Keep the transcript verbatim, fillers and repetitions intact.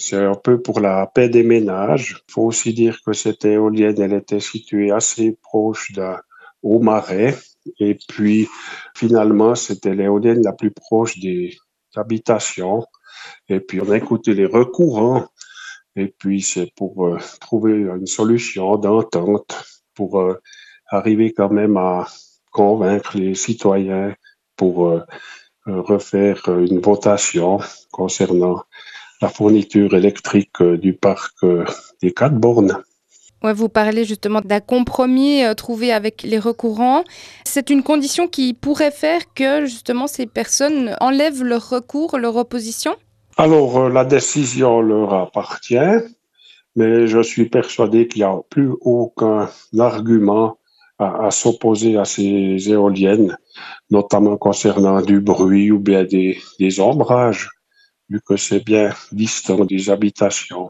c'est un peu pour la paix des ménages. Il faut aussi dire que cette éolienne, elle était située assez proche d'un haut marais. Et puis, finalement, c'était l'éolienne la plus proche des habitations. Et puis, on a écouté les recourants. Et puis, c'est pour euh, trouver une solution d'entente pour euh, arriver quand même à convaincre les citoyens pour euh, euh, refaire euh, une votation concernant la fourniture électrique euh, du parc euh, des quatre bornes. Ouais, vous parlez justement d'un compromis euh, trouvé avec les recourants. C'est une condition qui pourrait faire que justement ces personnes enlèvent leur recours, leur opposition? Alors, euh, la décision leur appartient, mais je suis persuadé qu'il n'y a plus aucun argument à, à s'opposer à ces éoliennes, notamment concernant du bruit ou bien des, des ombrages, vu que c'est bien distant des habitations.